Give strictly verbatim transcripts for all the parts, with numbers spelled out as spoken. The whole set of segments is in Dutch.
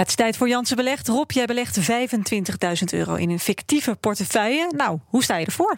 het is tijd voor Jansen Belegt. Rob, jij belegt vijfentwintigduizend euro in een fictieve portefeuille. Nou, hoe sta je ervoor?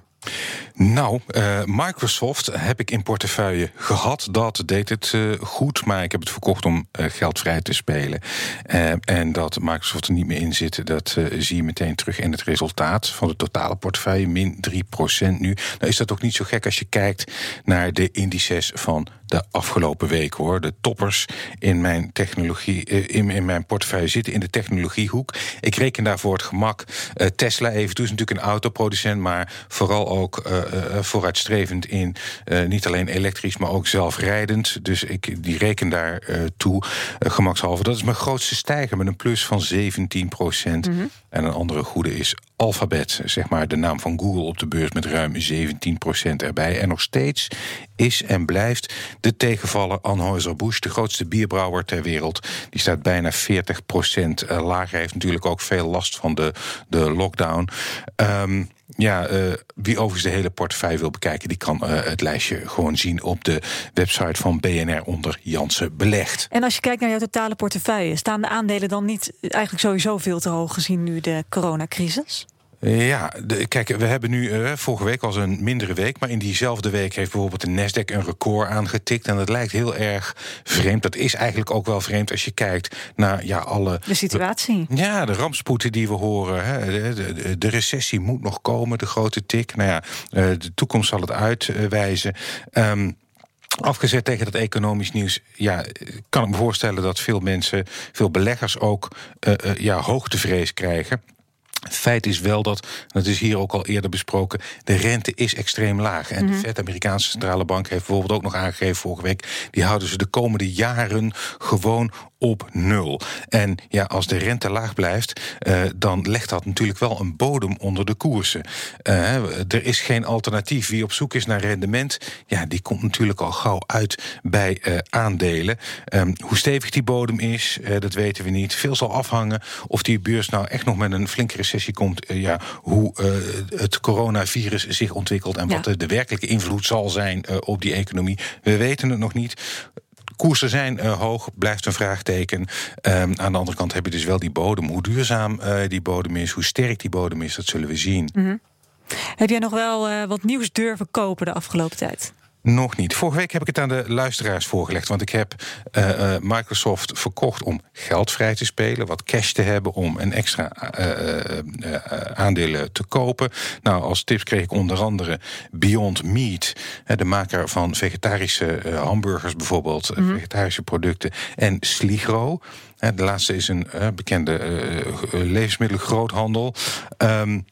Nou, uh, Microsoft heb ik in portefeuille gehad. Dat deed het uh, goed, maar ik heb het verkocht om uh, geld vrij te spelen. Uh, en dat Microsoft er niet meer in zit, dat uh, zie je meteen terug in het resultaat van de totale portefeuille. min drie procent nu. Nou is dat ook niet zo gek als je kijkt naar de indices van de afgelopen week, hoor. De toppers in mijn technologie, uh, in, in mijn portefeuille zitten in de technologiehoek. Ik reken daar voor het gemak uh, Tesla even toe. Is natuurlijk een autoproducent, maar vooral ook uh, uh, vooruitstrevend in uh, niet alleen elektrisch, maar ook zelfrijdend. Dus ik die reken daar uh, toe, uh, gemakshalve. Dat is mijn grootste stijger met een plus van zeventien procent. Mm-hmm. En een andere goede is Alphabet, zeg maar de naam van Google op de beurs met ruim zeventien procent erbij. En nog steeds is en blijft de tegenvaller Anheuser-Busch, de grootste bierbrouwer ter wereld. Die staat bijna veertig procent lager. Hij heeft natuurlijk ook veel last van de, de lockdown. Um, Ja, uh, wie overigens de hele portefeuille wil bekijken, die kan uh, het lijstje gewoon zien op de website van B N R onder Jansen Belegt. En als je kijkt naar jouw totale portefeuille, staan de aandelen dan niet eigenlijk sowieso veel te hoog gezien nu de coronacrisis? Ja, de, kijk, we hebben nu uh, vorige week was een mindere week, maar in diezelfde week heeft bijvoorbeeld de Nasdaq een record aangetikt. En dat lijkt heel erg vreemd. Dat is eigenlijk ook wel vreemd als je kijkt naar ja, alle. De situatie. De, ja, de rampspoeden die we horen. Hè. De, de, de recessie moet nog komen, de grote tik. Nou ja, uh, de toekomst zal het uitwijzen. Um, Afgezet tegen dat economisch nieuws, ja, kan ik me voorstellen dat veel mensen, veel beleggers ook uh, uh, ja, hoogtevrees krijgen. Feit is wel dat, dat is hier ook al eerder besproken, de rente is extreem laag. En mm-hmm. de Fed, Amerikaanse Centrale Bank, heeft bijvoorbeeld ook nog aangegeven vorige week, die houden ze de komende jaren gewoon op nul. En ja, als de rente laag blijft, uh, dan legt dat natuurlijk wel een bodem onder de koersen. Uh, er is geen alternatief. Wie op zoek is naar rendement, ja, die komt natuurlijk al gauw uit bij uh, aandelen. Um, hoe stevig die bodem is, uh, dat weten we niet. Veel zal afhangen of die beurs nou echt nog met een flinke recessie komt. Uh, ja, hoe uh, het coronavirus zich ontwikkelt en ja. wat de, de werkelijke invloed zal zijn uh, op die economie. We weten het nog niet. Koersen zijn uh, hoog, blijft een vraagteken. Um, aan de andere kant heb je dus wel die bodem. Hoe duurzaam uh, die bodem is, hoe sterk die bodem is, dat zullen we zien. Mm-hmm. Heb jij nog wel uh, wat nieuws durven kopen de afgelopen tijd? Nog niet. Vorige week heb ik het aan de luisteraars voorgelegd. Want ik heb uh, uh, Microsoft verkocht om geld vrij te spelen. Wat cash te hebben om een extra uh, uh, uh, aandelen te kopen. Nou, als tips kreeg ik onder andere Beyond Meat. Uh, de maker van vegetarische uh, hamburgers bijvoorbeeld. Mm-hmm. Uh, vegetarische producten. En Sligro. Uh, de laatste is een uh, bekende uh, levensmiddelengroothandel. Um,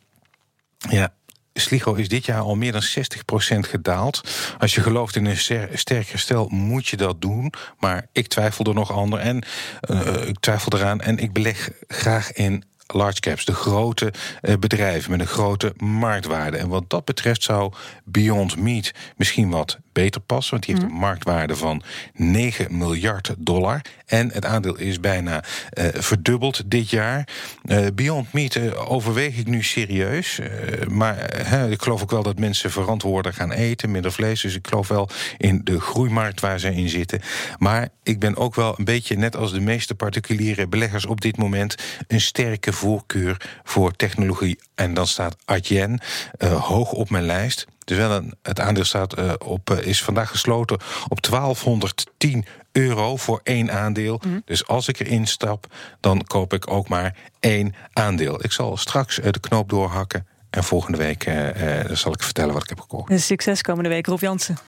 ja. Sligro is dit jaar al meer dan zestig procent gedaald. Als je gelooft in een sterk herstel, moet je dat doen. Maar ik twijfel er nog ander en uh, ik twijfel eraan en ik beleg graag in large caps, de grote uh, bedrijven met een grote marktwaarde. En wat dat betreft zou Beyond Meat misschien wat beter passen, want die heeft een marktwaarde van negen miljard dollar. En het aandeel is bijna uh, verdubbeld dit jaar. Uh, Beyond Meat uh, overweeg ik nu serieus. Uh, maar uh, ik geloof ook wel dat mensen verantwoorder gaan eten, minder vlees. Dus ik geloof wel in de groeimarkt waar zij in zitten. Maar ik ben ook wel een beetje, net als de meeste particuliere beleggers op dit moment, een sterke voorkeur voor technologie. En dan staat Adyen uh, hoog op mijn lijst. Dus wel een, het aandeel staat uh, op, uh, is vandaag gesloten op twaalfhonderdtien euro voor één aandeel. Mm. Dus als ik erin stap, dan koop ik ook maar één aandeel. Ik zal straks uh, de knoop doorhakken en volgende week uh, uh, zal ik vertellen wat ik heb gekocht. Dus succes komende week, Rob Jansen.